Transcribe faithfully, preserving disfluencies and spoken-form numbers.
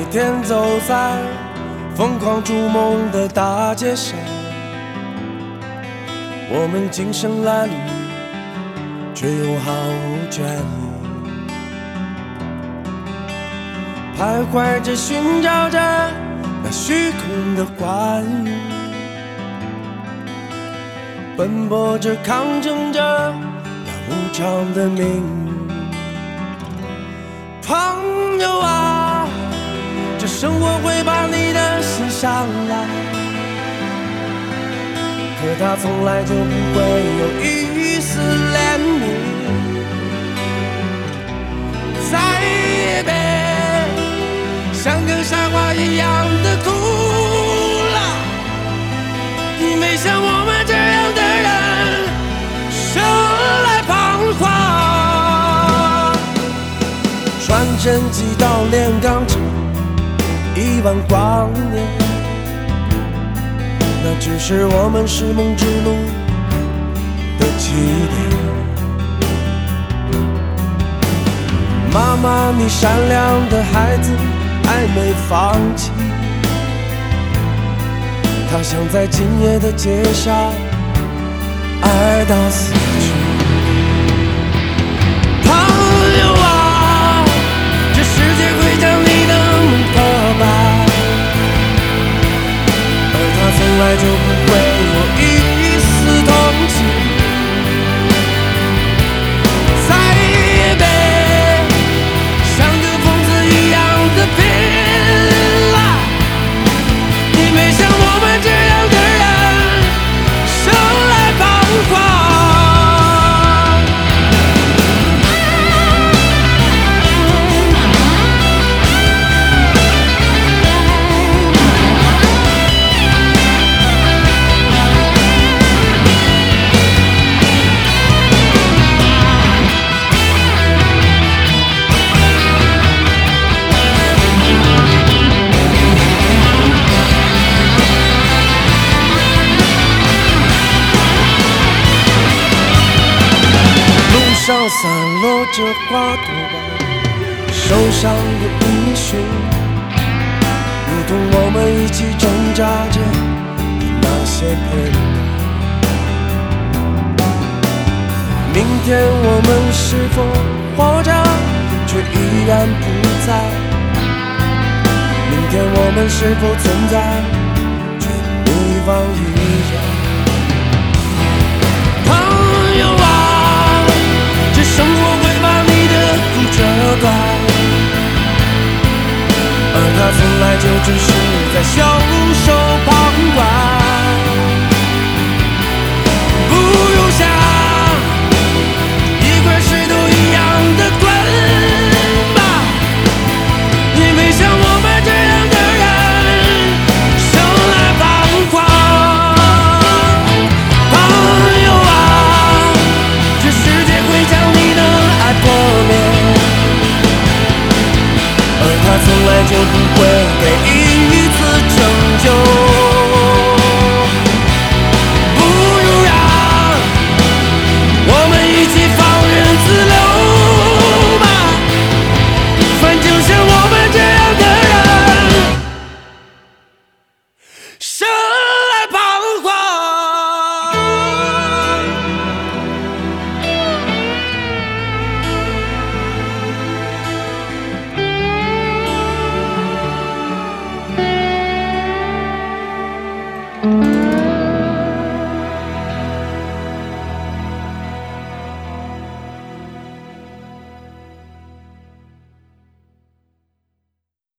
天走在疯狂逐梦的大街上，我们精神褴褛，却又毫无倦意，徘徊着寻找着那虚空的欢愉，奔波着抗争着那无常的命运。朋友啊，这生活会把你的心伤来，可它从来就不会有一丝怜悯。再也别像个傻瓜一样的哭了，因为像我们这样的人生来彷徨。传真机到炼钢厂，一万光年，那只是我们拾梦之路的起点。妈妈，你善良的孩子还没放弃，他想在今夜的街上爱到死去。朋友啊，这世界会将你的梦破败，而他从来就不会有一丝同情。再也别像个疯子一样的拼了，因为像我们这样的人生来彷徨。上散落着花朵吧，受伤的音讯，如同我们一起挣扎着的那些片段。明天我们是否活着，却依然不在？明天我们是否存在，却对方依然？朋友啊，生活会把你的苦遮盖，而它从来就只是在袖手旁